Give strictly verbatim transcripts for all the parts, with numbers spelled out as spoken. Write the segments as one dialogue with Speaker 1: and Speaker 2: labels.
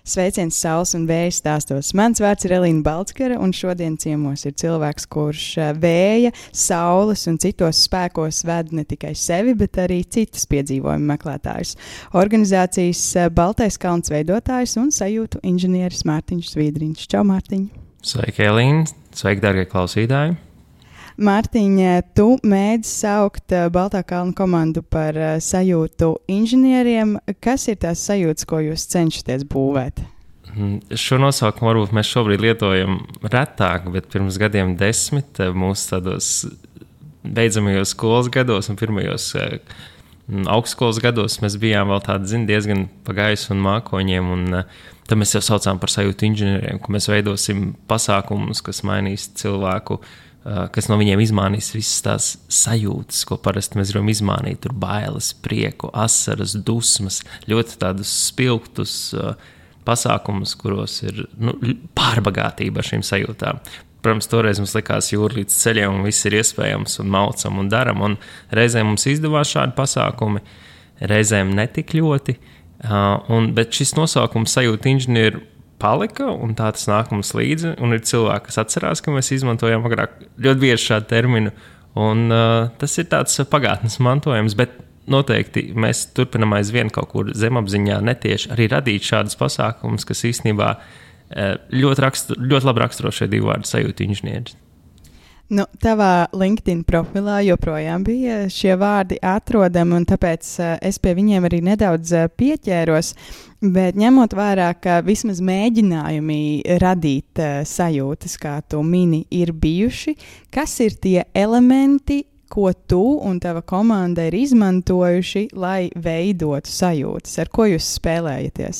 Speaker 1: Sveiciens Saules un Vēja stāstos. Mans vārds ir Elīna Balckara, un šodien ciemos ir cilvēks, kurš vēja, saules un citos spēkos ved ne tikai sevi, bet arī citus piedzīvojumu meklētājus. Organizācijas Baltais kalns veidotājs un sajūtu inženieris Mārtiņš Zviedriņš. Čau, Mārtiņ!
Speaker 2: Sveiki, Elīna! Sveiki, darbie klausītāji!
Speaker 1: Mārtiņ, tu mēdz saukt Baltā kalna komandu par sajūtu inženieriem. Kas ir tās sajūtas, ko jūs cenšaties būvēt?
Speaker 2: Šo nosaukumu varbūt mēs šobrīd lietojam retāk, bet pirms gadiem desmit mūsu tādos beidzamajos skolas gados un pirmajos augstskolas gados mēs bijām vēl tādi, zin, diezgan pa gaisu un mākoņiem, un tad mēs jau saucām par sajūtu inženieriem, ka mēs veidosim pasākumus, kas mainīs cilvēku, kas no viņiem izmainīs visas tās sajūtas, ko parasti mēs gribam izmainīt, tur bailes, prieku, asaras, dusmas, ļoti tādus spilgtus uh, pasākumus, kuros ir nu, pārbagātība ar šīm sajūtām. Protams, toreiz mums likās jūra līdz ceļiem un viss ir iespējams un maucam un daram, un reizēm mums izdevās šādi pasākumi, reizēm netik ļoti, uh, un, bet šis nosaukums sajūta inženieri palika, un tā tas nāk mums līdzi, un ir cilvēki, kas atcerās, ka mēs izmantojam agrāk ļoti bieži šādu terminu, un uh, tas ir tāds pagātnes mantojums, bet noteikti mēs turpinam aizvien kaut kur zemapziņā netieši arī radīt šādus pasākumus, kas īstenībā uh, ļoti, rakstu, ļoti labi raksturo šie divi vārdi sajūta inženieris.
Speaker 1: Nu, tavā LinkedIn profilā joprojām bija šie vārdi atrodami, un tāpēc uh, es pie viņiem arī nedaudz uh, pieķēros, bet ņemot vērā, ka vismaz mēģinājumi radīt uh, sajūtas, kā tu mini, ir bijuši, kas ir tie elementi, ko tu un tava komanda ir izmantojuši, lai veidotu sajūtas? Ar ko jūs spēlējaties?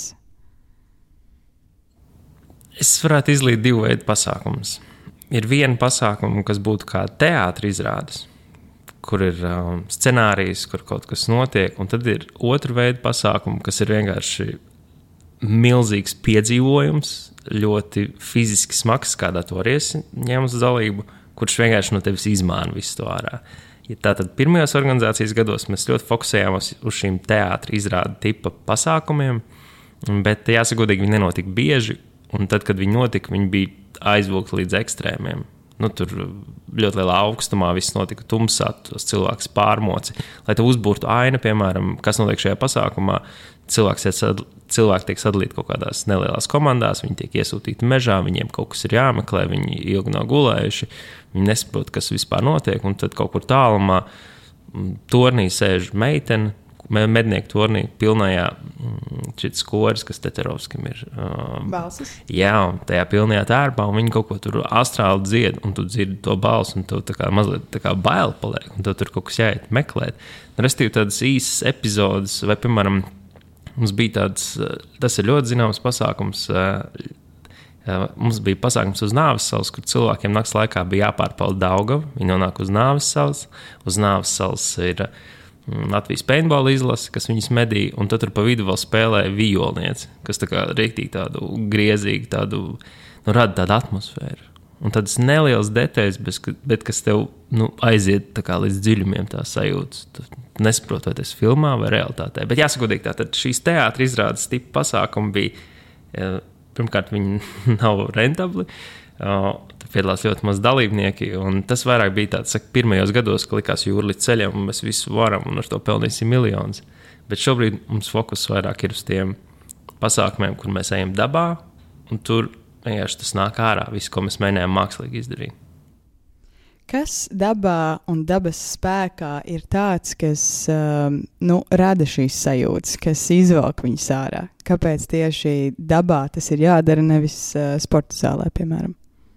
Speaker 2: Es varētu izlīt divu veidu pasākumus. Ir viena pasākuma, kas būtu kā teātra izrādes, kur ir um, scenārijs, kur kaut kas notiek, un tad ir otra veida pasākuma, kas ir vienkārši milzīgs piedzīvojums, ļoti fiziski smags, kādā tu vari ņemt uz dalību, kurš vienkārši no tevis izmāna visu to ārā. Ja tātad pirmajos organizācijas gados mēs ļoti fokusējāmies uz šīm teātra izrādu tipa pasākumiem, bet jāsagodīgi viņi nenotika bieži, un tad, kad viņi notika, viņi bija aizvilkti līdz ekstrēmiem. Nu, tur ļoti lielā augstumā viss notika tumsā, tos cilvēks pārmoci. Lai tev uzbūrtu aina, piemēram, kas notiek šajā pasākumā, cilvēks sad, cilvēki tiek sadalīti kaut kādās nelielās komandās, viņi tiek iesūtīti mežā, viņiem kaut kas ir jāmeklē, viņi ilgi nav gulējuši, viņi nesaprot, kas vispār notiek, un tad kaut kur tālumā tornī sēž meitene, mednieku tornī pilnajā šis koris, kas Teterovskim ir. Um,
Speaker 1: Balsis?
Speaker 2: Jā, un tajā pilnajā tērpā, un viņi kaut ko tur astrāli dzied, un tu dzirdi to balsu, un tu tā kā mazliet tā kā baili paliek, un tu tur kaut kas jāiet meklēt. Restīvi tādas īsas epizodes, vai, piemēram, mums bija tāds, tas ir ļoti zināms pasākums, mums bija pasākums uz Nāves salas, kur cilvēkiem nakts laikā bija jāpārpauda Daugava, viņi nonāk uz Nāves salas, uz Nāves salas ir Latvijas paintball izlase, kas viņus medīja, un tad tur pa vidu vēl spēlēja vijolnieci, kas tā kā rīktīgi tādu griezīgu, tādu, nu, rada tādu atmosfēru. Un tādas nelielas detaļas, bet kas tev, nu, aiziet tā kā līdz dziļumiem tās sajūtas. Tu nesaprot, vai tas filmā vai realitātē. Bet jāsagodīgi tā, tad šīs teātra izrādes tipa pasākumi bija, pirmkārt, viņi nav rentabli, tur piedalās ļoti maz dalībnieki, un tas vairāk bija tāds, saka, pirmajos gados, ka likās jūra līdz ceļam, un mēs visu varam, un ar to pelnīsim miljonus. Bet šobrīd mums fokus vairāk ir uz tiem pasākumiem, kur mēs ejam dabā, un tur vienkārši tas nāk ārā, visu, ko mēs mēģinājām mākslīgi izdarīt.
Speaker 1: Kas dabā un dabas spēkā ir tāds, kas um, nu, rada šīs sajūtas, kas izvelk viņus ārā? Kāpēc tieši dabā tas ir jādara, nevis uh, sporta zālē, piemēram?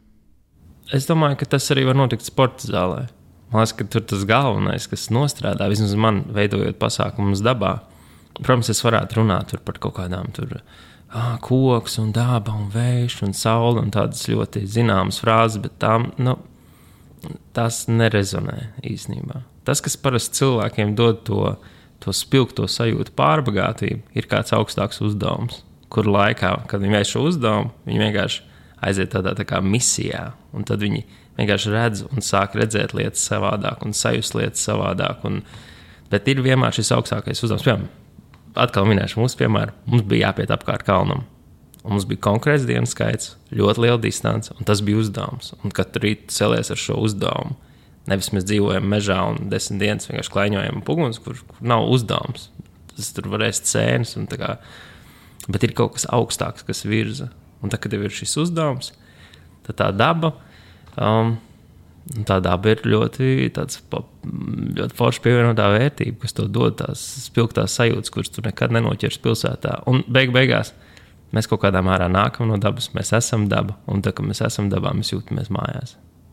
Speaker 2: Es domāju, ka tas arī var notikt sporta zālē. Man liekas, ka tur tas galvenais, kas nostrādā, vismaz man veidojot pasākumus dabā. Protams, es varētu runāt par kaut kādām tur ah, koks un daba un vējš un saule un tādas ļoti zināmas frāzes, bet tām, nu, tās nerezonē īstenībā. Tas, kas parasti cilvēkiem dod to, to spilgto sajūtu pārbagātību, ir kāds augstāks uzdevums, kur laikā, kad viņi veic šo uzdevumu, viņi vienkārši aiziet tādā tā kā misijā, un tad viņi vienkārši redz un sāk redzēt lietas savādāk un sajust lietas savādāk. Un, bet ir vienmēr šis augstākais uzdevums. Piemēram, atkal minēšu mūsu piemēru, mums bija jāpiet apkārt kalnam. Un mums bija konkrēts dienas skaits, ļoti liela distance, un tas bija uzdevums. Un katru rītu celies ar šo uzdevumu. Nevis mēs dzīvojam mežā un desmit dienas vienkārši klaiņojam puguns, kur, kur nav uzdevums. Tas tur var ēst cēnas, un tā kā, bet ir kaut kas augstāks, kas virza. Un tad, kad tev ir šis uzdevums, tad tā daba, um, tā daba ir ļoti, tāds, ļoti forši pievienotā vērtība, kas to dod tās spilgtās sajūtas, kuras tu nekad nenoķers pilsētā. Un beig beigās mēs kaut kādā mērā nākam no dabas, mēs esam daba, un tā, ka mēs esam dabā, mēs jūtamies mājās.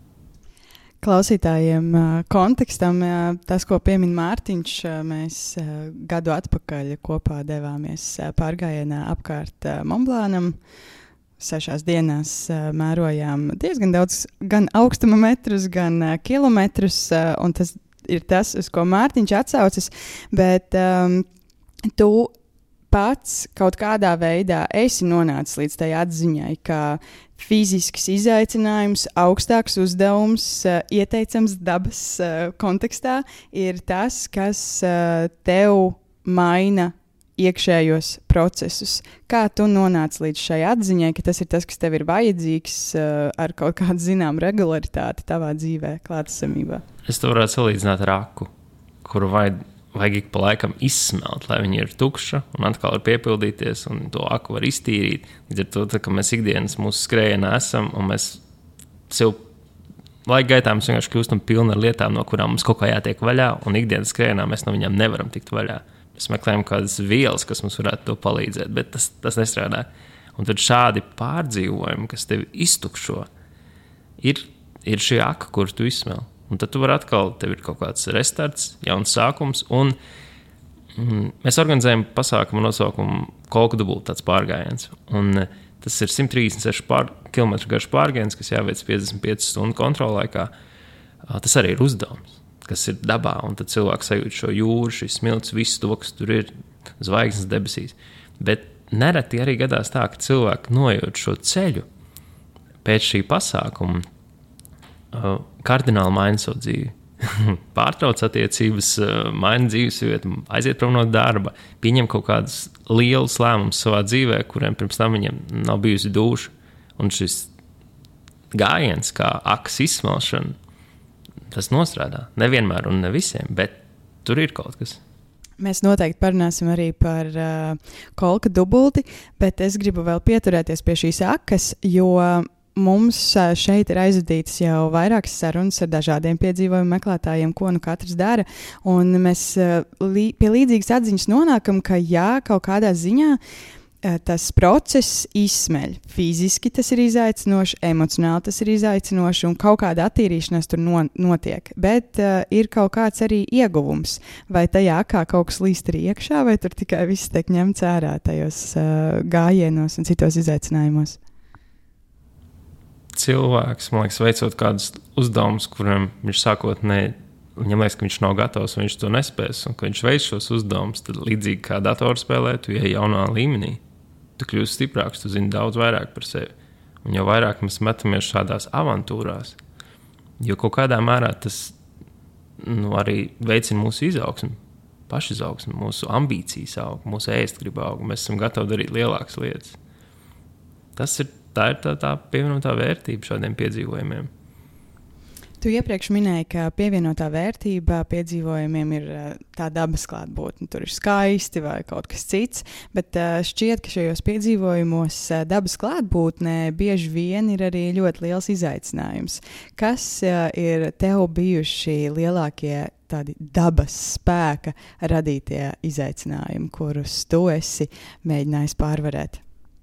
Speaker 1: Klausītājiem kontekstam, tas, ko piemin Mārtiņš, mēs gadu atpakaļ kopā devāmies pārgājienā apkārt Monblānam. Sešās dienās mērojām diezgan daudz gan augstuma metrus, gan kilometrus, un tas ir tas, uz ko Mārtiņš atsaucas, bet um, tu pats kaut kādā veidā esi nonācis līdz tai atziņai, ka fizisks izaicinājums, augstāks uzdevums, uh, ieteicams dabas uh, kontekstā ir tas, kas uh, tev maina iekšējos procesus. Kā tu nonāc līdz šai atziņai, ka tas ir tas, kas tev ir vajadzīgs uh, ar kaut kādu zinām regularitāti tavā dzīvē, klātesamībā?
Speaker 2: Es to varētu salīdzināt ar aku, kuru vajag vajag ik pa laikam izsmelt, lai viņi ir tukša un atkal var piepildīties un to aku var iztīrīt. Līdz ar to, tā, ka mēs ikdienas mūsu skrējienā esam un mēs sev laika gaitā mēs vienkārši kļūstam pilni ar lietām, no kurām mums kaut kā jātiek vaļā, un ikdienas skrējienā mēs no viņām nevaram tikt vaļā. Mēs meklējam kādas vielas, kas mums varētu to palīdzēt, bet tas, tas nestrādā. Un tad šādi pārdzīvojumi, kas tevi iztukšo, ir, ir šī aka, kur tu izsmel. Un tad tu vari atkal, tev ir kaut kāds restarts, jauns sākums, un mm, mēs organizējam pasākumu nosaukumu Kolka dubulta tāds pārgājiens. Un tas ir simt trīsdesmit seši pār, kilometru garš pārgājiens, kas jāveic piecdesmit piecas stundu kontrollaikā. Tas arī ir uzdevums, kas ir dabā, un tad cilvēks sajūt šo jūru, šis smilts, visu to, kas tur ir, zvaigznes debesīs. Bet nereti arī gadās tā, ka cilvēki nojūt šo ceļu pēc šī pasākuma, kardināli maina savu dzīvi. Pārtrauc attiecības, maina dzīvesvietu, aiziet prom no darba, pieņem kaut kādus lielus lēmumus savā dzīvē, kuriem pirms tam viņiem nav bijusi dūša. Un šis gājiens, kā akas izsmelšana, tas nostrādā. Nevienmēr un ne visiem, bet tur ir kaut kas.
Speaker 1: Mēs noteikti parunāsim arī par uh, Kolka dubulti, bet es gribu vēl pieturēties pie šīs akas, jo mums šeit ir aizvadītas jau vairākas sarunas ar dažādiem piedzīvojumu meklētājiem, ko nu katrs dara. Un mēs lī, pie līdzīgas atziņas nonākam, ka jā, kaut kādā ziņā tas process izsmeļ. Fiziski tas ir izaicinoši, emocionāli tas ir izaicinoši un kaut kāda attīrīšanās tur no, notiek. Bet uh, ir kaut kāds arī ieguvums. Vai tajā kā kaut kas līst arī iekšā, vai tur tikai viss tiek ņemts ārā tajos uh, gājienos un citos izaicinājumos?
Speaker 2: Cilvēks, man liekas, veicot kādus uzdevumus, kuriem viņš sākotnēji, viņam liekas, ka viņš nav gatavs, un viņš to nespēs, un ka viņš veic šos uzdevumus, tad līdzīgi kā datorspēlē, tu ej jaunā līmenī. Tu kļūsi stiprāks, tu zini daudz vairāk par sevi. Un jau vairāk mēs metamies šādās avantūrās, jo kaut kādā mērā tas nu, arī veicina mūsu izaugsmi, pašizaugsmi, mūsu ambīcijas aug, mūsu ēstgriba aug, mēs esam gatavi darīt lielākas lietas. Tas ir Tā ir tā, tā pievienotā vērtība šādiem piedzīvojumiem.
Speaker 1: Tu iepriekš minēji, ka pievienotā vērtība piedzīvojumiem ir tā dabas klātbūtne. Tur ir skaisti vai kaut kas cits, bet šķiet, ka šajos piedzīvojumos dabas klātbūtnē bieži vien ir arī ļoti liels izaicinājums. Kas ir tev bijuši lielākie tādi dabas spēka radītie izaicinājumi, kurus tu esi mēģinājis pārvarēt?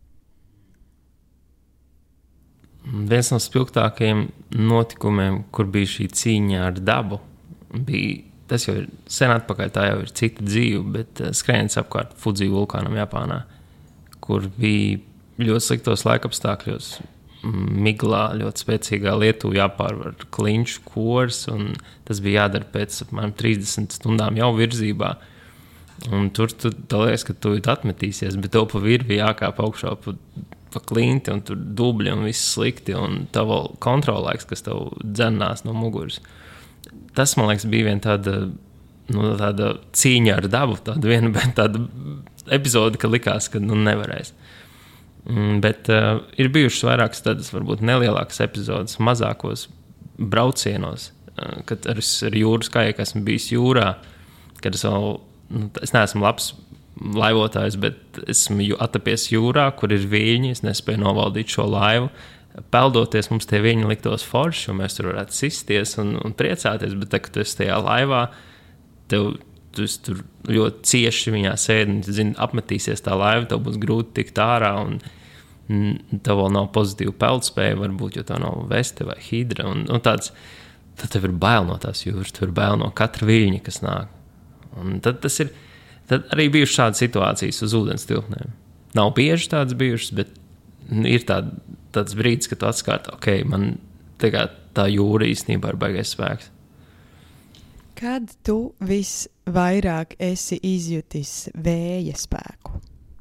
Speaker 2: Viens no spilgtākajiem notikumiem, kur bija šī cīņa ar dabu, bija, tas jau ir sen atpakaļ, tā jau ir cita dzīve, bet skrējiens apkārt Fudzi vulkānam Japānā, kur bija ļoti sliktos laikapstākļos, miglā, ļoti spēcīgā lietu jāpārvar kliņšu kors, un tas bija jādara pēc apmēram trīsdesmit stundām jau virzībā. Un tur tu liekas, ka tu atmetīsies, bet tev pa virvi jākāp augšā pa pa klinti, un tur dubļi, un viss slikti, un tev vēl kontrolēks, kas tev dzenās no muguras. Tas, man liekas, bija viena tāda, nu, tāda cīņa ar dabu, tāda viena tāda epizode, ka likās, ka nu, nevarēs. Mm, bet uh, ir bijušas vairākas tādas, varbūt nelielākas epizodes, mazākos braucienos, uh, kad ar, ar jūras kajaku esmu bijis jūrā, kad es vēl, nu, es neesmu labs laivotājs, bet esmu atapies jūrā, kur ir viļņi, es nespēju novaldīt šo laivu. Peldoties, mums tie viļņi liktos forši, un mēs tur varētu sisties un, un priecāties, bet tā, kad tu esi tajā laivā, tev tu tur ļoti cieši viņā sēdi, un tu zini, apmetīsies tā laiva, tev būs grūti tikt ārā, un, un tev vēl nav pozitīva peldspēja, varbūt, jo tev nav veste vai hidra, un, un tāds, tad tev ir bail no tās jūras, tev ir bail no katra viļņa, kas nāk. Un tad tas ir, tad arī bijušas šādas situācijas uz ūdens tilpnēm. Nav bieži tādas bijušas, bet ir tāda, tāds brīdis, kad tu atskārti, ok, man tā, tā jūra īstenībā ir baigais spēks.
Speaker 1: Kad tu visvairāk esi izjutis vēja spēku?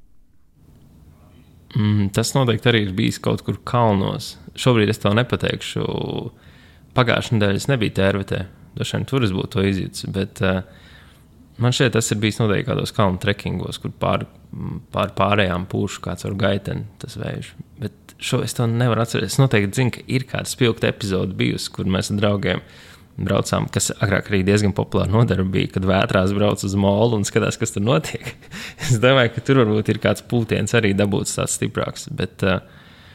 Speaker 2: Mm, tas noteikti arī ir bijis kaut kur kalnos. Šobrīd es tev nepateikšu. Pagājušajā nedēļā es nebiju Tērvetē. Dažiem tur es būtu to izjutis, bet uh, man šeit tas ir bijis noteikti kādos kalnu trekingos, kur pār, pār pārējām pūšu kāds var gaiteni tas vējš. Bet šo es to nevaru atcerēties. Es noteikti zinu, ka ir kāda spilgta epizode bijusi, kur mēs ar draugiem braucām, kas agrāk arī diezgan populāra nodarbe bija, kad vētrās brauc uz molu un skatās, kas tur notiek. Es domāju, ka tur varbūt ir kāds pūtiens arī dabūts tāds stiprāks, bet uh,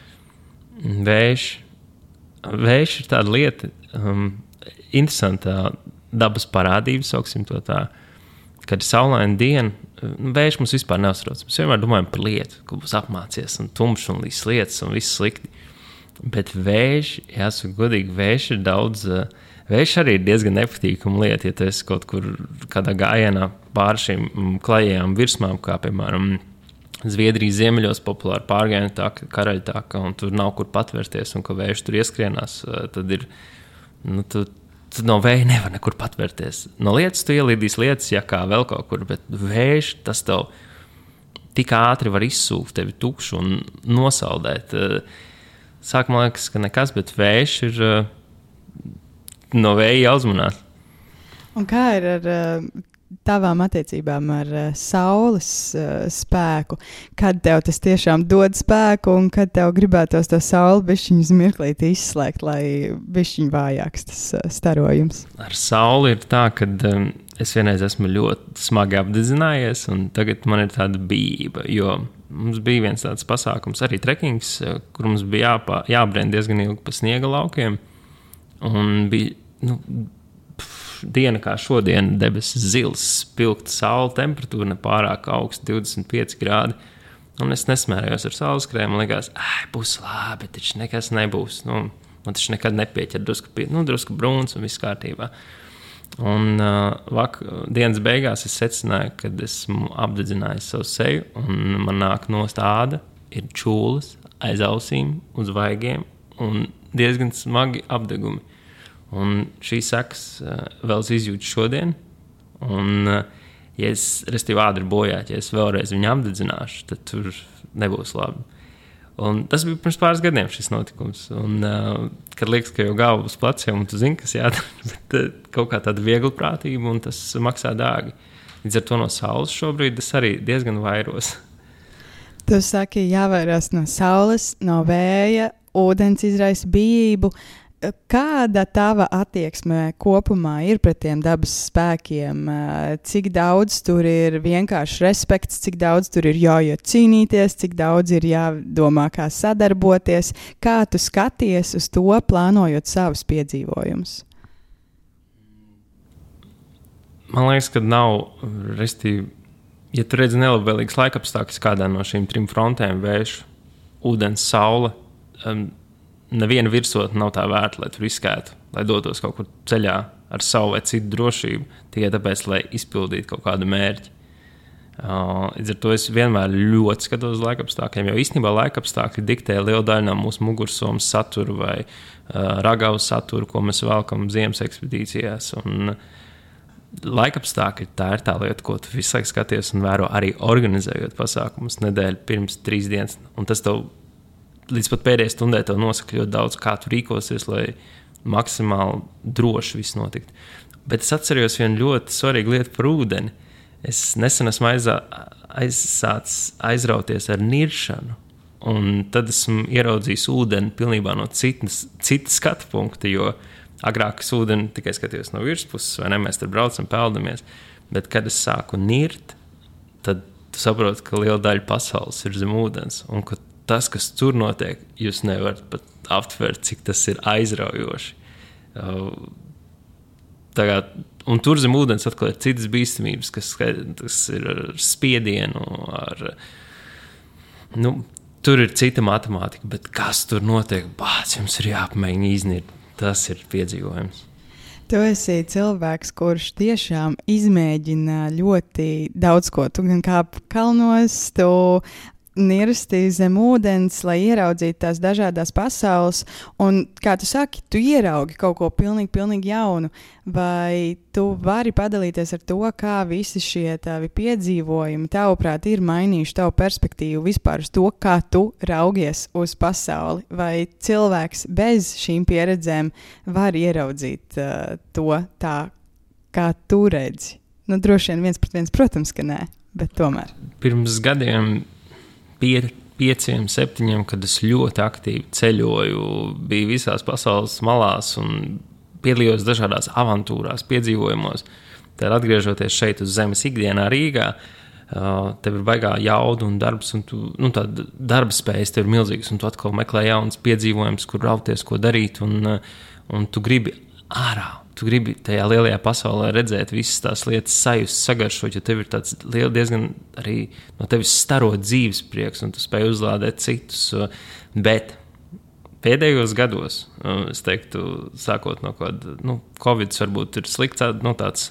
Speaker 2: vējš, vējš ir tāda lieta, um, interesanta dabas parādība, sauksim to tā, kad ir saulaina diena, vējš mums vispār neuztrauc. Mēs vienmēr domājam par lietu, ka būs apmācies un tumšs un līdz lietas un viss slikti. Bet vējš, jāsaka godīgi, vējš ir daudz, vējš arī ir diezgan nepatīkama lieta, ja tu esi kaut kur kādā gājienā pāri šīm klajajām virsmām, kā piemēram Zviedrijas ziemeļos populāra pārgājiena taka, Karaļtaka, un tur nav kur patvērties, un ka vējš tur ieskrienās, tad ir, nu, tu, tu no vēja nevar nekur patvērties. No lietas tu ielīdīs lietas, ja kā vēl kaut kur, bet vējš, tas tev tik ātri var izsūkt tevi tukšu un nosaldēt. Sākumā liekas, ka nekas, bet vējš ir uh, no vēja jāuzmanās.
Speaker 1: Un kā ir ar uh, tavām attiecībām ar uh, saules uh, spēku? Kad tev tas tiešām dod spēku un kad tev gribētos to sauli bišķiņu mirklīti izslēgt, lai bišķiņu vājāks tas uh, starojums?
Speaker 2: Ar sauli ir tā, ka um, es vienreiz esmu ļoti smagi apdedzinājies, un tagad man ir tāda bijība, jo mums bija viens tāds pasākums, arī trekings, kur mums bija jāpā, jābrien diezgan ilgi pa sniega laukiem. Un bija nu, pf, diena kā šodien, debesis zils, spilgta saule, temperatūra nepārāk augsta, divdesmit pieci grādi. Un es nesmērējos ar sauleskrēmu, man likās, ai, būs labi, taču nekas nebūs. Nu, man taču nekad nepieķer drusku, pie, nu, drusku brūns un viss kārtībā. Un uh, vak, dienas beigās es secināju, ka esmu apdedzinājis savu seju, un man nāk nost āda, ir čūlas aiz ausīm, uz vaigiem, un diezgan smagi apdegumi. Un šīs sekas uh, vēl izjūtu šodien, un uh, ja es, restīvi āda ir bojāta, ja es vēlreiz viņu apdedzināšu, tad tur nebūs labi. Un tas bija pirms pāris gadiem šis notikums. Un, uh, kad liekas, ka jau galva uz pleciem, un tu zini, kas jādara, bet uh, kaut kā tāda viegla prātība, un tas maksā dārgi. Līdz ar to no saules šobrīd es arī diezgan vairos.
Speaker 1: Tu saki, jāvairās no saules, no vēja, ūdens izraisa bijību. Kāda tava attieksme kopumā ir pret tiem dabas spēkiem? Cik daudz tur ir vienkārši respekts, cik daudz tur ir jāiet cīnīties, cik daudz ir jādomā, kā sadarboties? Kā tu skaties uz to, plānojot savus piedzīvojumus?
Speaker 2: Man liekas, ka nav, restīvi, ja tu redzi nelabvēlīgas laikapstākļus kādā no šīm trim frontēm, vējš, ūdens, saule, um, neviena virsotne nav tā vērta, lai tur izskētu, lai dotos kaut kur ceļā ar savu vai citu drošību, tikai tāpēc, lai izpildītu kaut kādu mērķi. Uh, līdz ar to es vienmēr ļoti skatos uz laikapstākļiem, jo īstenībā laikapstākļi diktē lielu daļu no mūsu mugursomas satura vai uh, ragavas satura, ko mēs velkam ziemas ekspedīcijās. Un laikapstākļi tā ir tā lieta, ko tu visu laiku skaties un vēro arī organizējot pasākumus nedēļu pirms trīs dienas. Un tas tev līdz pat pēdējai stundai tev nosaka ļoti daudz, kā tu rīkosies, lai maksimāli droši viss notiktu. Bet es atceros vienu ļoti svarīgu lietu par ūdeni. Es nesen esmu aizā, aizsācis aizrauties ar niršanu. Un tad esmu ieraudzījis ūdeni pilnībā no citas, citas skatu punkta, jo agrāk es ūdeni tikai skatījos no virspuses, vai ne, mēs tur braucam, peldamies. Bet, kad es sāku nirt, tad tu saproti, ka liela daļa pasaules ir zem ūdens. Un ka tas, kas tur notiek, jūs nevarat pat aptvert, cik tas ir aizraujoši. Tagad, un tur zem ūdens atkal ir citas bīstamības, kas, kas ir ar spiedienu, ar, nu, tur ir cita matemātika, bet kas tur notiek, bāc, jums ir jāpamēģina iznirt, tas ir piedzīvojums.
Speaker 1: Tu esi cilvēks, kurš tiešām izmēģina ļoti daudz ko. Tu gan kāp kalnos, tu nirsti zem ūdens, lai ieraudzītu tās dažādās pasaules. Un, kā tu saki, tu ieraugi kaut ko pilnīgi, pilnīgi jaunu. Vai tu vari padalīties ar to, kā visi šie tavi piedzīvojumi, tavuprāt, ir mainījuši tavu perspektīvu vispār uz to, kā tu raugies uz pasauli? Vai cilvēks bez šīm pieredzēm var ieraudzīt uh, to tā, kā tu redzi? Nu, droši vien viens pret viens, protams, ka nē, bet tomēr.
Speaker 2: Pirms gadiem Pie, pieciem, septiņiem, kad es ļoti aktīvi ceļoju, biju visās pasaules malās un piedalījos dažādās avantūrās, piedzīvojumos. Tad atgriežoties šeit uz zemes ikdienā Rīgā, tev ir baigā jauda un darbs, un tu, nu, tāda darba spējas tev ir milzīgas, un tu atkal meklē jaunas piedzīvojumus, kur rauties, ko darīt, un, un tu gribi ārā. Tu gribi tajā lielajā pasaulē redzēt visas tās lietas, sajust, sagaršot, jo tev ir tāds liel, diezgan arī no tevis staro dzīves prieks, un tu spēj uzlādēt citus. Bet pēdējos gados, es teiktu, sākot no kāda, nu, Covid varbūt ir slikts, nu, tāds,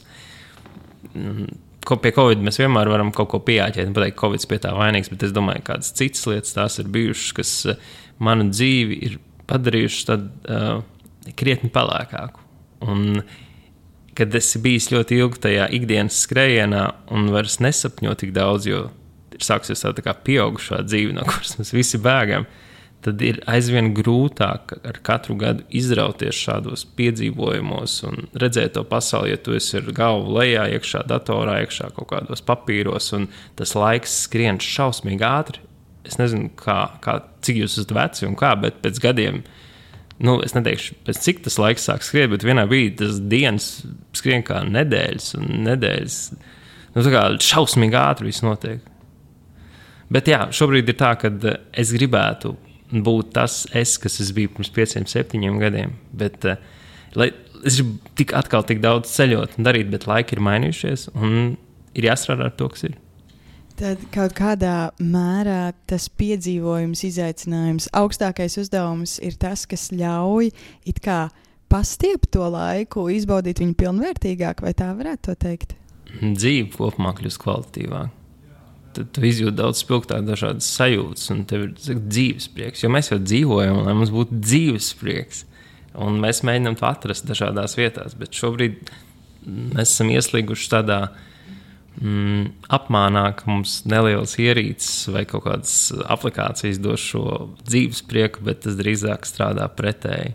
Speaker 2: pie Covid mēs vienmēr varam kaut ko pieāķēt un pateikt, Covid pie tā vainīgs, bet es domāju, kādas citas lietas tās ir bijušas, kas manu dzīvi ir padarījušas tad uh, krietni pelēkāku. Un, kad esi bijis ļoti ilgi tajā ikdienas skrējienā un vairs nesapņo tik daudz, jo ir sāksies tā, tā kā pieaugušā dzīve, no kuras mēs visi bēgam, tad ir aizvien grūtāk ar katru gadu izrauties šādos piedzīvojumos un redzēt to pasauli, ja tu esi ar galvu lejā, iekšā datorā, iekšā kaut kādos papīros, un tas laiks skrien šausmīgi ātri. Es nezinu, kā, kā, cik jūs esat veci un kā, bet pēc gadiem, nu, es neteikšu, pēc cik tas laiks sāk skriet, bet vienā brīdī tas dienas skrien kā nedēļas, un nedēļas, nu, tā kā šausmīgi ātri viss notiek. Bet jā, šobrīd ir tā, ka es gribētu būt tas es, kas es biju pirms pieciem, septiņiem gadiem, bet lai, es gribu tik atkal tik daudz ceļot un darīt, bet laiki ir mainījušies, un ir jāstrādā ar to, kas ir.
Speaker 1: Tad kaut kādā mērā tas piedzīvojums, izaicinājums, augstākais uzdevums ir tas, kas ļauj it kā pastiept to laiku, izbaudīt viņu pilnvērtīgāk, vai tā varētu to teikt?
Speaker 2: Dzīve kopumā kļūst kvalitatīvāk. Tad tu izjūti daudz spilgtāk dažādas sajūtas, un tev ir dzīves prieks, jo mēs jau dzīvojam, lai mums būtu dzīves prieks, un mēs mēģinām to atrast dažādās vietās, bet šobrīd mēs esam ieslīguši tādā Mm, apmānā, ka mums nelielas ierīces vai kaut kādas aplikācijas dos šo dzīves prieku, bet tas drīzāk strādā pretēji.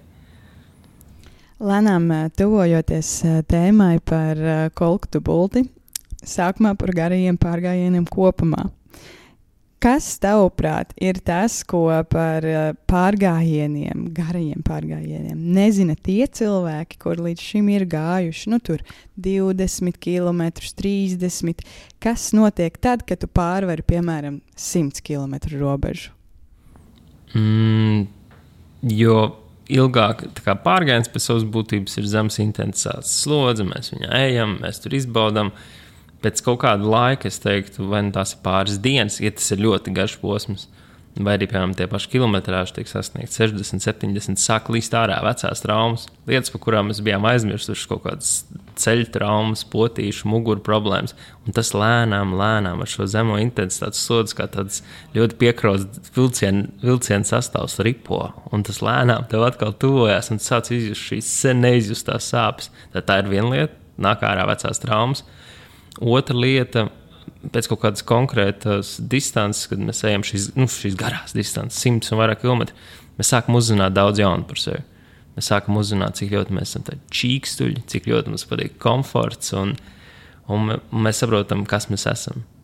Speaker 1: Lēnām tuvojoties tēmai par kolektu bulti, sākumā par garajiem pārgājieniem kopumā. Kas, tavuprāt, ir tas, ko par pārgājieniem, garajiem pārgājieniem nezina tie cilvēki, kur līdz šim ir gājuši, nu tur divdesmit kilometrus, trīsdesmit. Kas notiek tad, kad tu pārvari, piemēram, simts kilometru robežu?
Speaker 2: Mm, jo ilgāk tā kā pārgājiens pēc savas būtības ir zemes intensitātes slodze, mēs viņā ejam, mēs tur izbaudam. Pēc kaut kāda laika, es teiktu, vai nu tās ir pāris dienas, ja tas ir ļoti garš posms, vai arī, piemēram, tie paši kilometrāži tiek sasniegt sešdesmit, septiņdesmit, sāk līst ārā vecās traumas, lietas, par kurām mēs bijām aizmirsuši, kaut kādas ceļu traumas, potīšu, muguru problēmas, un tas lēnām, lēnām ar šo zemo intensitātes slodzi, kā tāds ļoti piekrauts vilcienu, vilcienu sastāvs ripo, un tas lēnām tev atkal tuvojās, un tu sāc izjust šīs sen neizjustās sāpes. Tad tā ir viena lieta, nāk ārā vecās traumas. Otra lieta, pēc kaut kādas konkrētas distances, kad mēs ejam šīs, nu, šīs garās distances, simts un vairāk kilometri, mēs sākam uzzināt daudz jaunu par sevi. Mēs sākam uzzināt, cik ļoti mēs esam tādi čīkstuļi, cik ļoti mums patīk komforts, un, un mēs saprotam, kas mēs esam.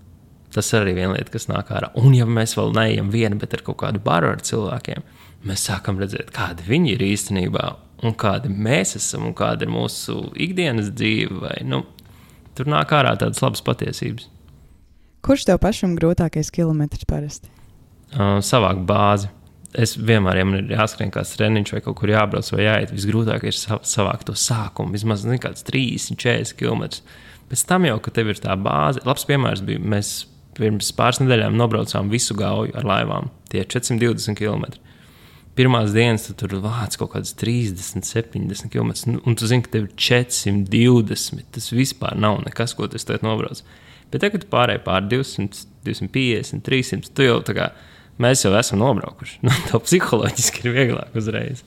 Speaker 2: Tas ir arī viena lieta, kas nāk ārā. Un ja mēs vēl neejam vieni, bet ar kaut kādu baru ar cilvēkiem, mēs sākam redzēt, kādi viņi ir īstenībā, un kādi mēs esam, un kāda ir mūsu ikdienas dzīve. Vai, nu, tur nāk ārā tādas labas patiesības.
Speaker 1: Kurš tev pašam grūtākais kilometrs parasti?
Speaker 2: Uh, savākt bāzi. Es vienmēr, ja man ir jāskrien kāds treniņš vai kaut kur jābrauc vai jāiet, visgrūtākais ir savākt to sākumu. Vismaz ne kāds trīsdesmit, četrdesmit kilometrus. Pēc tam jau, kad tev ir tā bāze, labs piemērs bija, mēs pirms pāris nedēļām nobraucām visu Gauju ar laivām. Tie ir četri simti divdesmit kilometri. Pirmās dienas tu tur vāc kaut kādas trīsdesmit, septiņdesmit kilometrus, un tu zini, ka tev ir četri simti divdesmit. Tas vispār nav nekas, ko tu tagad nobrauc. Bet tagad tu pārēji pār divsimt, divsimt piecdesmit, trīssimt, tu jau tā kā, mēs jau esam nobraukuši. Nu, to psiholoģiski ir vieglāk uzreiz.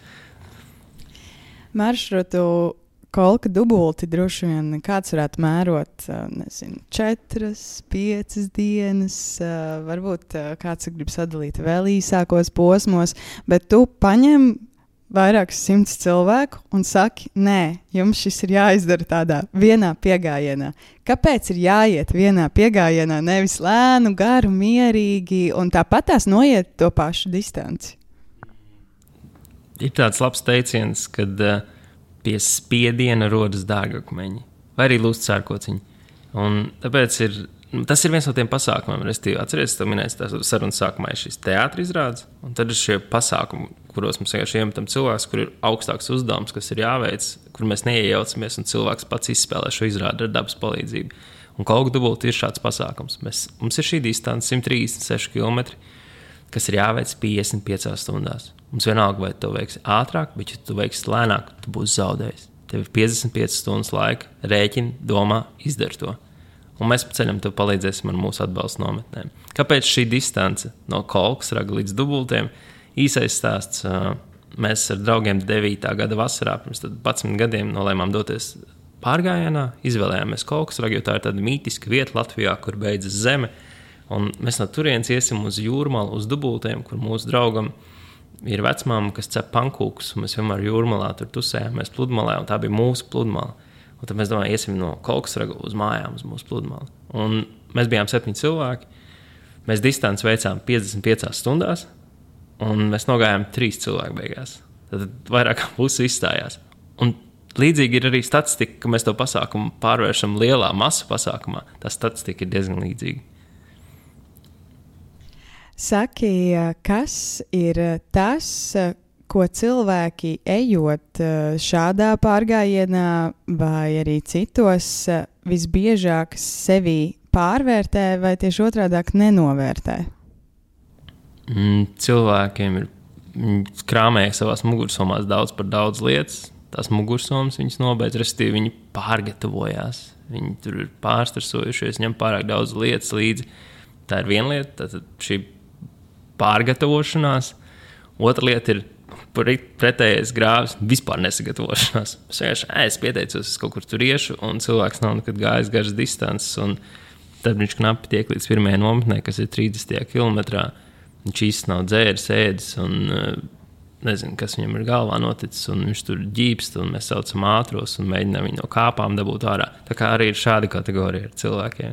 Speaker 1: Maršrutu kolka dubulti droši vien kāds varētu mērot, nezinu, četras, piecas dienas, varbūt kāds grib sadalīt vēl īsākos posmos, bet tu paņem vairākus simtus cilvēku un saki, nē, jums šis ir jāizdara tādā vienā piegājienā. Kāpēc ir jāiet vienā piegājienā, nevis lēnu, garu, mierīgi un tāpat tās noiet to pašu distanci?
Speaker 2: Ir tāds labs teiciens, kad uh, pie spiediena rodas dārgakmeņi, vai arī lūst sērkociņi. Un tāpēc ir, tas ir viens no tiem pasākumiem. Restīvi, atceries, tu minēsi tās sarunas sākumā ir šis teātris izrādes, un tad ir šie pasākumi, kuros mums vienkārši iemetam cilvēks, kur ir augstāks uzdevums, kas ir jāveic, kur mēs neiejaucamies, un cilvēks pats izspēlē šo izrādi ar dabas palīdzību. Un kolku dubulti ir šāds pasākums. Mēs, mums ir šī distance simt trīsdesmit seši kilometri, kas ir jāveic piecdesmit piecās stundās. Mums vienalga, vai tu veiksi ātrāk, bet ja tu veiksi lēnāk, tu būsi zaudējis. Tev ir piecdesmit piecas stundas laika, rēķini, domā, izdari to. Un mēs pa ceļam tev palīdzēsim ar mūsu atbalstu nometnēm. Kāpēc šī distance no Kolksraga līdz dubultiem? Īsais stāsts. Mēs ar draugiem devītā gada vasarā, pirms padsmit gadiem, nolēmām doties pārgājienā, izvēlējāmies Kolksragu, jo tā ir tāda mītiska vieta Latvijā, kur beidzas zeme. Un mēs no turienes iesim uz Jūrmalu, uz dubultiem, kur mūsu draugam ir vecmāma, kas cep pankūkus. Mēs vienmēr Jūrmalā tur tusējāmies pludmalē, un tā bija mūsu pludmala. Un tad mēs domājam, iesim no Kolksraga uz mājām, uz mūsu pludmali. Un mēs bijām septiņi cilvēki. Mēs distanci veicām piecdesmit piecās stundās, un mēs nogājām trīs cilvēku beigās. Tad vairāk kā pusi izstājās. Un līdzīgi ir arī statistika, ka mēs to pasākumu pārvēršam lielā masu pasākumā. Tā statistika ir diezgan līdzīga.
Speaker 1: Saki, kas ir tas, ko cilvēki ejot šādā pārgājienā vai arī citos visbiežāk sevi pārvērtē vai tieši otrādāk nenovērtē?
Speaker 2: Mm, cilvēkiem ir krāmēja savās mugursomās daudz par daudz lietas. Tās mugursomas viņas nobeidz, respektīvi viņi pārgatavojās. Viņi tur ir pārstresojušies, ņem pārāk daudz lietas līdzi. Tā ir viena lieta, tātad šī pārgatavošanās. Otra lieta ir pretējais grāvis, vispār nesagatavošanās. Es vienkārši, es pieteicos, es kaut kur tur iešu, un cilvēks nav nekad gājis garas distances, un tad viņš knapi tiek līdz pirmajai nometnē, kas ir trīsdesmit kilometrā. Viņš īsti nav dzēris, ēdis, un nezinu, kas viņam ir galvā noticis, un viņš tur ģīpst, un mēs saucam ātros, un mēģinām viņu no kāpām dabūt ārā. Tā kā arī ir šāda kategorija ar cilvēkiem.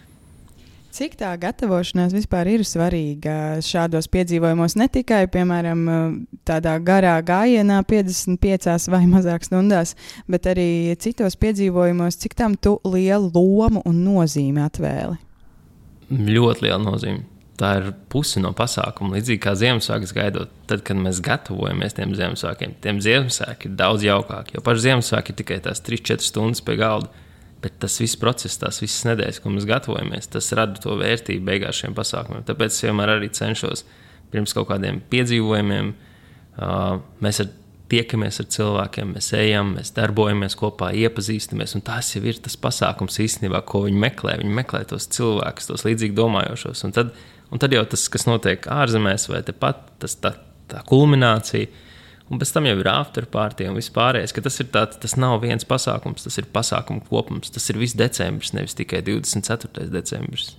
Speaker 1: Cik tā gatavošanās vispār ir svarīga šādos piedzīvojumos, ne tikai, piemēram, tādā garā gājienā piecdesmit piecās vai mazāk stundās, bet arī citos piedzīvojumos, cik tam tu lielu lomu un nozīmi atvēli?
Speaker 2: Ļoti liela nozīme. Tā ir pusi no pasākuma, līdzīgi kā Ziemassvētkus gaidot. Tad, kad mēs gatavojamies tiem Ziemassvētkiem, tiem Ziemassvētki ir daudz jaukāki, jo paši Ziemassvētki ir tikai tās trīs četras stundas pie galda. Bet tas viss process, tās visas nedēļas, ko mēs gatavojamies, tas rada to vērtību beigās šiem pasākumiem. Tāpēc es vienmēr arī cenšos pirms kaut kādiem piedzīvojumiem. Uh, mēs ar, tiekamies ar cilvēkiem, mēs ejam, mēs darbojamies kopā, iepazīstamies. Un tas jau ir tas pasākums īstenībā, ko viņi meklē. Viņi meklē tos cilvēkus, tos līdzīgi domājošos. Un tad, un tad jau tas, kas notiek ārzemēs vai tepat, tas tā, tā kulminācija. Un pēc tam jau ir afterparty un viss pārējais, ka tas ir tā, tas nav viens pasākums, tas ir pasākumu kopums. Tas ir viss decembris, nevis tikai divdesmit ceturtais decembris.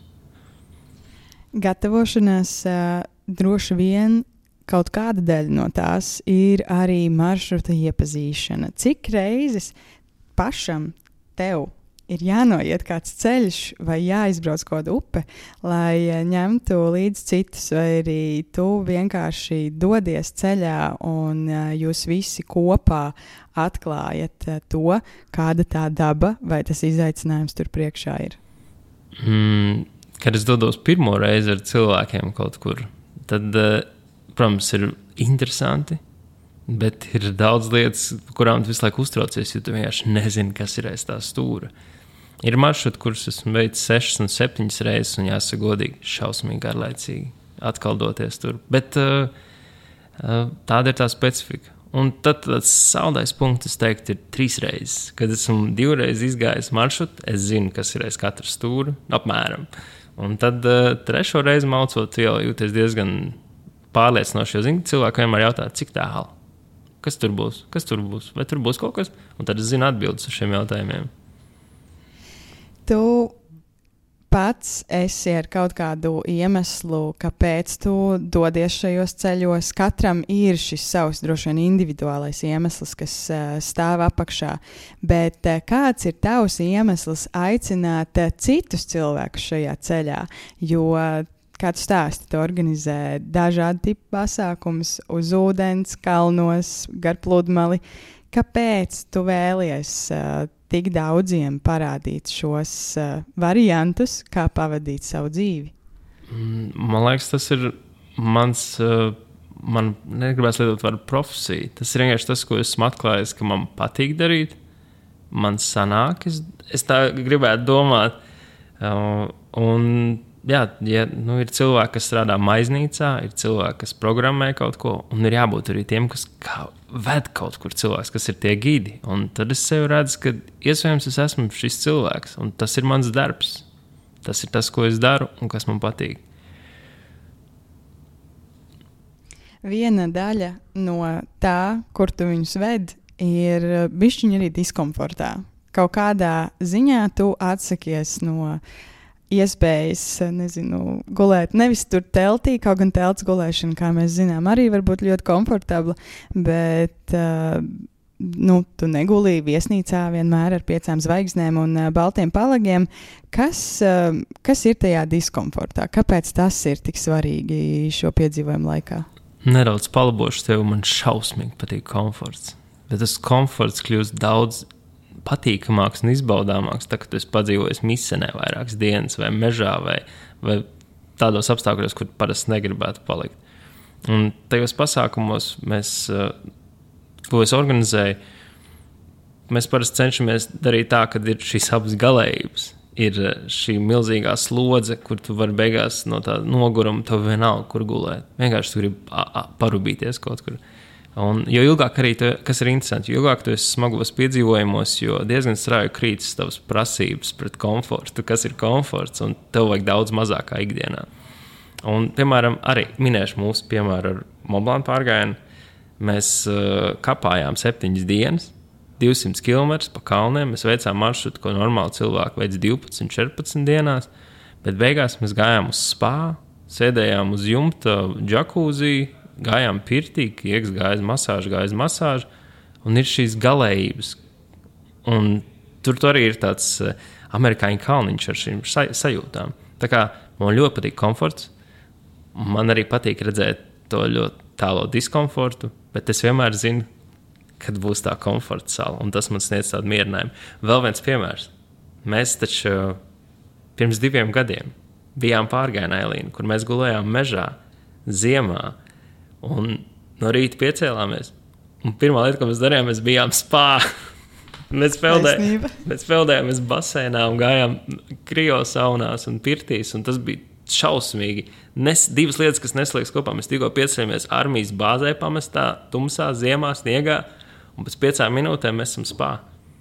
Speaker 1: Gatavošanās uh, droši vien kaut kāda daļa no tās ir arī maršruta iepazīšana. Cik reizes pašam tev ir jānoiet kāds ceļš vai jāizbrauc kaut kāda upe, lai ņemtu līdz citus, vai arī tu vienkārši dodies ceļā un jūs visi kopā atklājat to, kāda tā daba vai tas izaicinājums tur priekšā ir?
Speaker 2: Mm, kad es dodos pirmo reizi ar cilvēkiem kaut kur, tad, protams, ir interesanti, bet ir daudz lietas, kurām tu visu laiku uztraucies, jo tu vienkārši nezini, kas ir aiz tā stūra. Ir maršruti, kurus esmu veicis sešas un septiņas reizes, un jāsaka godīgi, šausmīgi garlaicīgi atkal doties tur. Bet uh, uh, tāda ir tā specifika. Un tad tāds saldais punkts, es teiktu, ir trīs reizes. Kad esmu divreiz izgājis maršrutu, es zinu, kas ir aiz katra stūra, apmēram. Un tad uh, trešo reizi maucot, jau jūties diezgan pārliecinoši, jo zinu, cilvēki vienmēr jautā, cik tālu. Kas tur būs? Kas tur būs? Vai tur būs kaut kas? Un tad es zinu atbildes uz šiem jautājumiem.
Speaker 1: Tu pats esi ar kaut kādu iemeslu, kāpēc tu dodies šajos ceļos. Katram ir šis savs, droši vien, individuālais iemesls, kas uh, stāv apakšā. Bet uh, kāds ir tavs iemesls aicināt uh, citus cilvēkus šajā ceļā? Jo uh, kā tu stāsti, tu organizē dažādi tipi pasākumus uz ūdens, kalnos, gar pludmali. Kāpēc tu vēlies uh, tik daudziem parādīt šos uh, variantus, kā pavadīt savu dzīvi?
Speaker 2: Man liekas, tas ir mans, uh, man negribēs lietot vārdu profesija. Tas ir vienkārši tas, ko esmu atklājis, ka man patīk darīt. Man sanāk, es, es tā gribētu domāt. Uh, un Jā, ja, nu, ir cilvēki, kas strādā maiznīcā, ir cilvēki, kas programmē kaut ko, un ir jābūt arī tiem, kas kā, ved kaut kur cilvēks, kas ir tie gidi. Un tad es sev redzu, ka iespējams es esmu šis cilvēks, un tas ir mans darbs. Tas ir tas, ko es daru un kas man patīk.
Speaker 1: Viena daļa no tā, kur tu viņus ved, ir bišķiņi arī diskomfortā. Kaut kādā ziņā tu atsakies no iespējas, nezinu, gulēt nevis tur teltī, kaut gan telts gulēšana, kā mēs zinām, arī var būt ļoti komfortabla, bet uh, nu, tu negulī viesnīcā vienmēr ar piecām zvaigznēm un uh, baltiem palagiem. Kas, uh, kas ir tajā diskomfortā? Kāpēc tas ir tik svarīgi šo piedzīvojumu laikā?
Speaker 2: Nedaudz palabošu tevi, man šausmīgi patīk komforts, bet tas komforts kļūst daudz patīkamāks un izbaudāmāks, tā, kad tu esi padzīvojis misenē vairākas dienas vai mežā vai, vai tādos apstākļos, kur parasti negribētu palikt. Un tajos pasākumos mēs, ko es organizēju, mēs parasti cenšamies darīt tā, kad ir šīs abas galējības. Ir šī milzīgā slodze, kur tu vari beigās no tā noguruma, tev vienalga, kur gulēt. Vienkārši tu gribi a, a, parubīties kaut kur. Un jo ilgāk arī, tu, kas ir interesanti, jo ilgāk tu esi smagos piedzīvojumos, jo diezgan strauji krītas tavas prasības pret komfortu, kas ir komforts, un tev vajag daudz mazākā ikdienā. Un, piemēram, arī minēšu mūsu piemēru ar Moblānu pārgājienu. Mēs uh, kapājām septiņas dienas, divsimt kilometrus pa kalniem, mēs veicām maršrutu, ko normāli cilvēki veic divpadsmit, četrpadsmit dienās, bet beigās mēs gājām uz spā, sēdējām uz jumta džakūzī, gājām pirtī, kieks gājas masāžu, gājas masāžu, un ir šīs galējības. Un tur, tur arī ir tāds uh, amerikāņu kalniņš ar šīm saj- sajūtām. Tā kā man ļoti patīk komforts, man arī patīk redzēt to ļoti tālo diskomfortu, bet es vienmēr zinu, kad būs tā komforta sala, un tas man sniedz tādu mierinājumu. Vēl viens piemērs. Mēs taču pirms diviem gadiem bijām pārgājienā, Elīna, kur mēs gulējām mežā, ziemā, un no rīta piecēlāmies. Un pirmā lieta, ko mēs darījām, mēs bijām spā. mēs, peldē, mēs peldējāmies basēnā un gājām kriosaunās un pirtīs, un tas bija šausmīgi. Nes, divas lietas, kas nesliekas kopā. Mēs tikko piecēlāmies armijas bāzē pamestā, tumsā, ziemā, sniegā, un pēc piecām minūtēm mēs esam spā.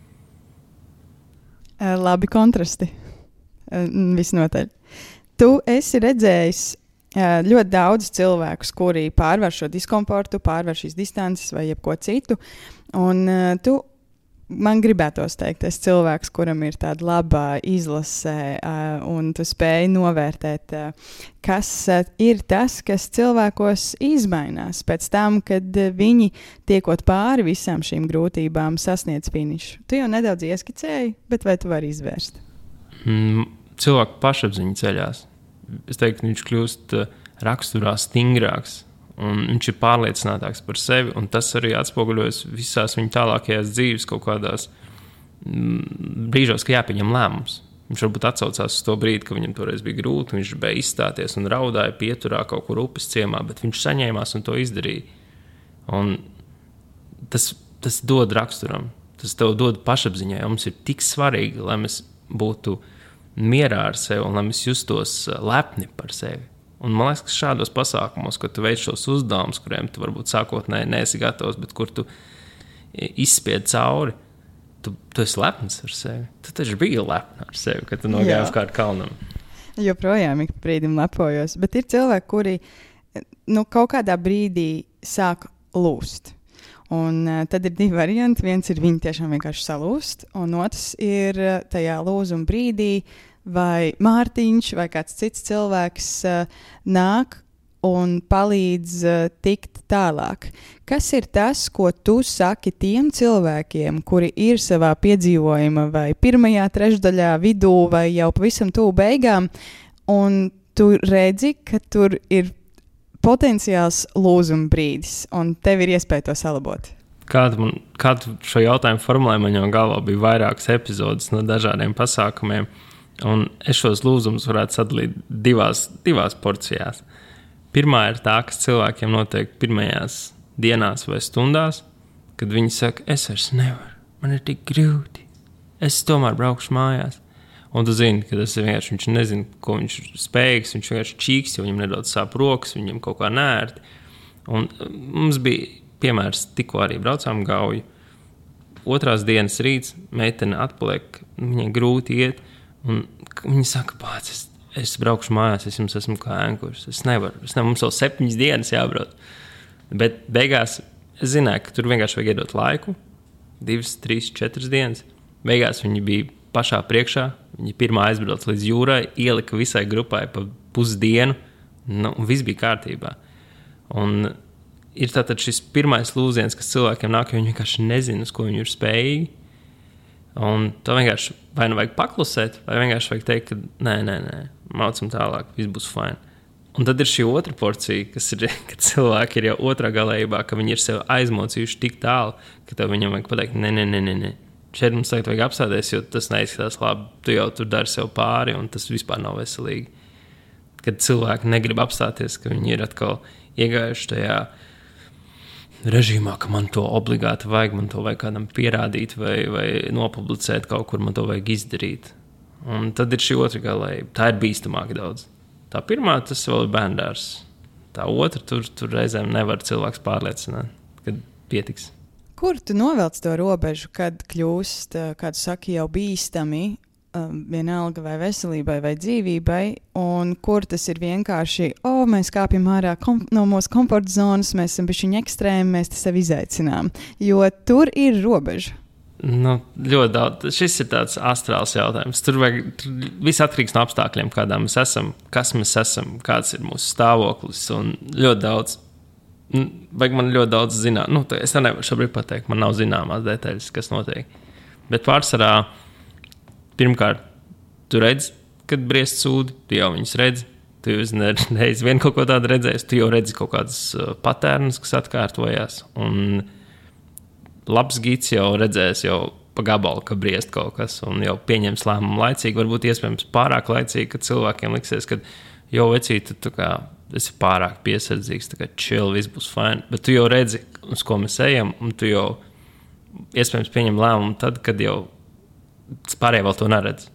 Speaker 1: Labi kontrasti. Visnotaļ. Tu esi redzējis ļoti daudz cilvēkus, kuri pārvar šo diskomfortu, pārvar šīs distances vai jebko citu. Un uh, tu man gribētos teikt, es cilvēks, kuram ir tāda laba izlase, uh, un tu spēj novērtēt, uh, kas uh, ir tas, kas cilvēkos izmainās pēc tam, kad uh, viņi tiekot pāri visām šīm grūtībām sasniedz finišu. Tu jau nedaudz ieskicēji, bet vai tu vari izvērst?
Speaker 2: Mm, cilvēku pašapziņa ceļās. Es teiktu, viņš kļūst uh, raksturā stingrāks. Un viņš ir pārliecinātāks par sevi, un tas arī atspoguļojas visās viņa tālākajās dzīves kaut kādās brīžos, ka jāpieņem lēmums. Viņš varbūt atsaucās uz to brīdi, ka viņam toreiz bija grūti, viņš gribēja izstāties un raudāja pieturā kaut kur upes ciemā, bet viņš saņēmās un to izdarīja. Un tas, tas dod raksturam, tas tev dod pašapziņai, un mums ir tik svarīgi, lai mēs būtu mierā ar sevi un lai mēs justos lepni par sevi. Un man liekas, ka šādos pasākumos, kad tu veic šos uzdevumus, kuriem tu varbūt sākotnēji neesi gatavs, bet kur tu izspied cauri, tu, tu esi lepns ar sevi. Tu taču biji lepns ar sevi, kad tu nogāji uz kādu kalnam.
Speaker 1: Joprojām ik brīdim lepojos, bet ir cilvēki, kuri nu, kaut kādā brīdī sāk lūst. Un uh, tad ir divi varianti. Viens ir viņi tiešām vienkārši salūst, un otrs ir uh, tajā lūzuma brīdī, vai Mārtiņš vai kāds cits cilvēks uh, nāk un palīdz uh, tikt tālāk. Kas ir tas, ko tu saki tiem cilvēkiem, kuri ir savā piedzīvojuma vai pirmajā trešdaļā vidū vai jau pavisam tuvu beigām, un tu redzi, ka tur ir potenciāls lūzuma brīdis, un tev ir iespēja to salabot?
Speaker 2: Kādu, man, kādu šo jautājumu formulēju man jau galvā bija vairākas epizodes no dažādiem pasākumiem. Un es šos lūzumus varētu sadalīt divās, divās porcijās. Pirmā ir tā, kas cilvēkiem notiek pirmajās dienās vai stundās, kad viņi saka, es vairs nevaru, man ir tik grūti, es tomēr braukšu mājās. Un tu zini, ka tas ir vienkārši, viņš nezina, ko viņš ir spējīgs, viņš vienkārši čīks, jo viņam nedaudz sāp rokas, viņam kaut kā nērti. Un mums bija piemērs, tikko arī braucām Gauju. Otrās dienas rīts, meitene atpaliek, viņai grūti iet, un viņi saka, pats, es, es braukšu mājās, es jums esmu kā ēnkurs. Es nevaru, es nevaru, mums vēl septiņas dienas jābrauc. Bet beigās es zināju, ka tur vienkārši vajag iedot laiku, divas, trīs, četras dienas. Beigās viņi bija pašā priekšā, viņi pirmā aizbrauc līdz jūrai, ielika visai grupai pa pusdienu, nu, un viss bija kārtībā. Un ir tātad šis pirmais lūziens, kas cilvēkiem nāk, jo viņi vienkārši nezina, uz ko viņi ir spējīgi. Un to vienkārši vai nu vajag paklusēt, vai vienkārši vajag teikt, ka nē, nē, nē, maucam tālāk, viss būs fine. Un tad ir šī otra porcija, kas ir, kad cilvēki ir jau otrā galējībā, ka viņi ir sev aizmocījuši tik tālu, ka tev viņam vajag pateikt, nē, nē, nē, nē, nē. Šeit mums tagad vajag apstāties, jo tas neizskatās labi, tu jau tur dari sev pāri, un tas vispār nav veselīgi. Kad cilvēki negrib apstāties, ka viņi ir atkal iegājuši tajā režīmā, ka man to obligāti vajag, man to vajag kādam pierādīt vai, vai nopublicēt kaut kur, man to vajag izdarīt. Un tad ir šī otra galējība. Tā ir bīstamāk daudz. Tā pirmā, tas vēl ir bērndārs. Tā otra, tur, tur reizēm nevar cilvēks pārliecināt, kad pietiks.
Speaker 1: Kur tu novelc to robežu, kad kļūst, kā tu saki, jau bīstami, vienalga vai veselībai vai dzīvībai, un kur tas ir vienkārši, o, oh, mēs kāpjam ārā kom- no mūsu komforta zonas, mēs esam bišķiņi ekstrēmi, mēs te sevi izaicinām, jo tur ir robeža.
Speaker 2: Nu, ļoti daudz. Šis ir tāds astrāls jautājums. Tur vajag, tur viss atkarīgs no apstākļiem, kādā mēs esam, kas mēs esam, kāds ir mūsu stāvoklis, un ļoti daudz. Vajag man ļoti daudz zināt. Nu, es tā nevaru šobrīd pateikt, man nav zināmās detaļas, kas notiek. Bet pārsvarā, pirmkārt, tu redzi, kad briest sūdi, tu jau viņus redzi, tu jau nereiz vien kaut ko tādu redzējis, tu jau redzi kaut kādas patērnas, kas atkārtojās, un labs gids jau redzēs jau pa gabalu, ka briest kaut kas, un jau pieņems lēmumu laicīgi, varbūt iespējams pārāk laicīgi, kad cilvēkiem liksies, ka jau vecīt, tu kā esi pārāk piesardzīgs, tā kā chill, viss būs fine, bet tu jau redzi, uz ko mēs ejam, un tu jau iespējams pieņem lēmumu tad, kad jau pārējie vēl to neredz.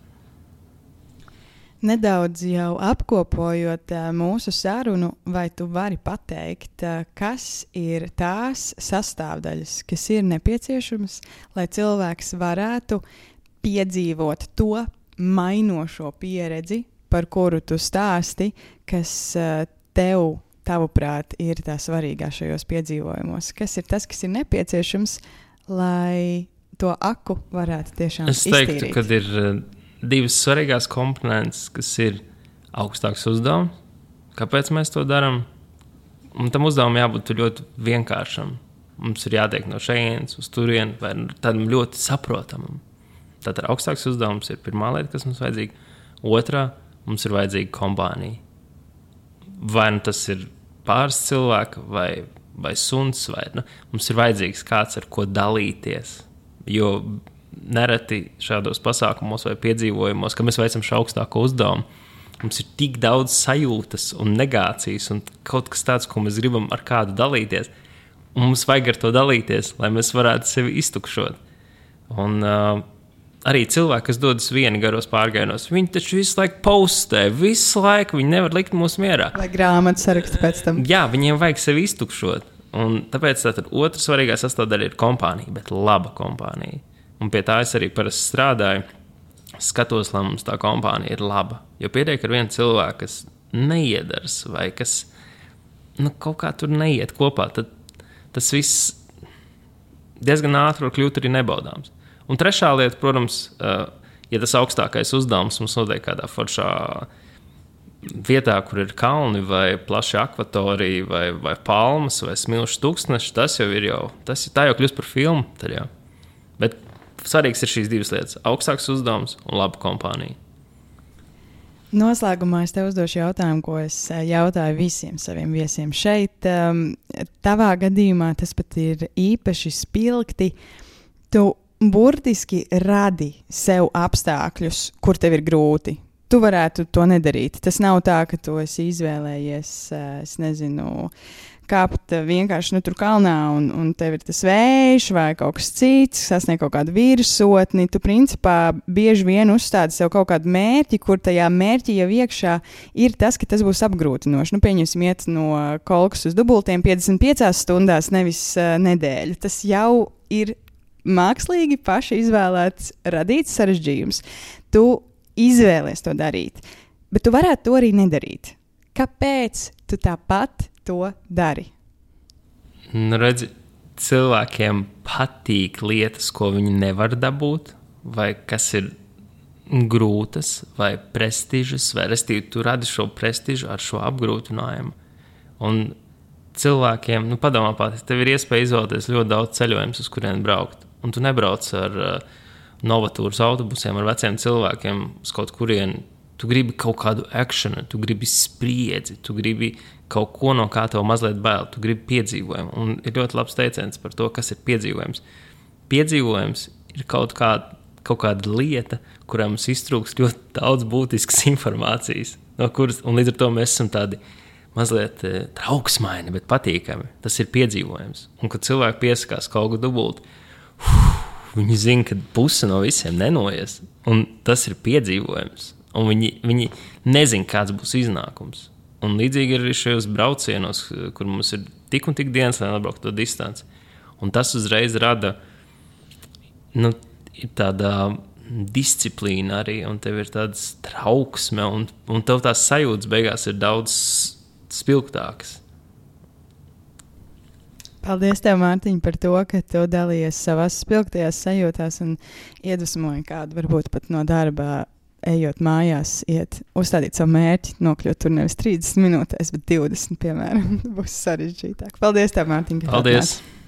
Speaker 1: Nedaudz jau apkopojot uh, mūsu sarunu, vai tu vari pateikt, uh, kas ir tās sastāvdaļas, kas ir nepieciešamas, lai cilvēks varētu piedzīvot to mainošo pieredzi, par kuru tu stāsti, kas uh, tev, tavuprāt, ir tā svarīgā šajos piedzīvojumos? Kas ir tas, kas ir nepieciešams, lai to aku varētu tiešām
Speaker 2: es teiktu,
Speaker 1: iztīrīt?
Speaker 2: ka ir uh, divas svarīgās komponentes, kas ir augstāks uzdevums. Kāpēc mēs to darām? Un tam uzdevumam jābūt ļoti vienkāršam. Mums ir jātiek no šejienes uz turieni, vai tādam ļoti saprotamam. Tātad augstāks uzdevums ir pirmā lieta, kas mums vajadzīga. Otrā, mums ir vajadzīga kompānija. Vai nu tas ir pāris cilvēki, vai, vai suns, vai nu, mums ir vajadzīgs kāds, ar ko dalīties. Jo nereti šādos pasākumos vai piedzīvojumos, ka mēs veicam šo augstāko uzdevumu, mums ir tik daudz sajūtas un negācijas un kaut kas tāds, ko mēs gribam ar kādu dalīties. Un mums vajag ar to dalīties, lai mēs varētu sevi iztukšot. Un uh, arī cilvēki, kas dodas vieni garos pārgājienos, viņi taču visu laiku postē, visu laiku viņi nevar likt mūs mierā.
Speaker 1: Lai grāmatu sarakstu pēc tam.
Speaker 2: Jā, viņiem vajag sevi iztukšot. Un tāpēc tātad otra svarīgā sastāvdaļa ir kompānija, bet laba kompānija. Un pie tā es arī parasti strādāju. Skatos, lai mums tā kompānija ir laba. Jo pietiek ar vienu cilvēku, kas neiedars vai kas nu, kaut kā tur neiet kopā, tad tas viss diezgan ātri var kļūt arī nebaudāms. Un trešā lieta, protams, ja tas augstākais uzdevums mums notiek kādā foršā vietā, kur ir kalni vai plaši akvatorija vai, vai palmas vai smilšu tūkstneši, tas jau ir jau, tas, tā jau kļūst par filmu. Tad jau. Bet svarīgs ir šīs divas lietas – augstāks uzdevums un laba kompānija.
Speaker 1: Noslēgumā es tev uzdošu jautājumu, ko es jautāju visiem saviem viesiem šeit. Tavā gadījumā tas pat ir īpaši spilgti. Tu burtiski radi sev apstākļus, kur tev ir grūti. Tu varētu to nedarīt. Tas nav tā, ka tu esi izvēlējies, es nezinu, kāpt vienkārši nu, tur kalnā un, un tev ir tas vējš vai kaut kas cits, sasniegt kaut kādu virsotni. Tu principā bieži vien uzstādi sev kaut kādu mērķi, kur tajā mērķi jau iekšā ir tas, ka tas būs apgrūtinoši. Nu, pieņemsim iet no Kolkas uz Dubultiem piecdesmit piecās stundās, nevis uh, nedēļu. Tas jau ir mākslīgi paši izvēlēts, radīts sarežģījums. Tu izvēlies to darīt, bet tu varētu to arī nedarīt. Kāpēc tu tāpat to dari?
Speaker 2: Nu, redzi, cilvēkiem patīk lietas, ko viņi nevar dabūt, vai kas ir grūtas, vai prestižas, vai restīvi tu radi šo prestižu ar šo apgrūtinājumu. Un cilvēkiem, nu padomā pati, tev ir iespēja izvēlēties ļoti daudz ceļojumus, uz kurien braukt. Un tu nebrauc ar uh, novatūras autobusiem, ar veciem cilvēkiem uz kaut kurien. Tu gribi kaut kādu akciju, tu gribi spriedzi, tu gribi kaut ko, no kā tev mazliet bail, tu gribi piedzīvojumu. Un ir ļoti labs teiciens par to, kas ir piedzīvojums. Piedzīvojums ir kaut, kā, kaut kāda lieta, kurā mums iztrūks ļoti daudz būtiskas informācijas, no kuras, un līdz ar to mēs esam tādi mazliet eh, trauksmaini, bet patīkami. Tas ir piedzīvojums. Un, kad cilvēki piesakās kaut ko dubulti, viņi zina, ka puse no visiem nenoies, un tas ir piedzīvojums. Un viņi, viņi nezina, kāds būs iznākums. Un līdzīgi arī šajos braucienos, kur mums ir tik un tik dienas, lai nebrauktu to distanci. Un tas uzreiz rada nu, tāda disciplīna arī, un tev ir tāds trauksme, un, un tev tās sajūtas beigās ir daudz spilgtākas.
Speaker 1: Paldies tev, Mārtiņ, par to, ka tu dalījies savās spilgtajās sajūtās un iedvesmoji kādu varbūt pat no darba ejot mājās, iet uzstādīt savu mērķi, nokļūt tur nevis trīsdesmit minūtēs, bet divdesmit, piemēram. Būs sarežģītāk. Paldies tev, Mārtiņ, ka
Speaker 2: Paldies!
Speaker 1: atnāc.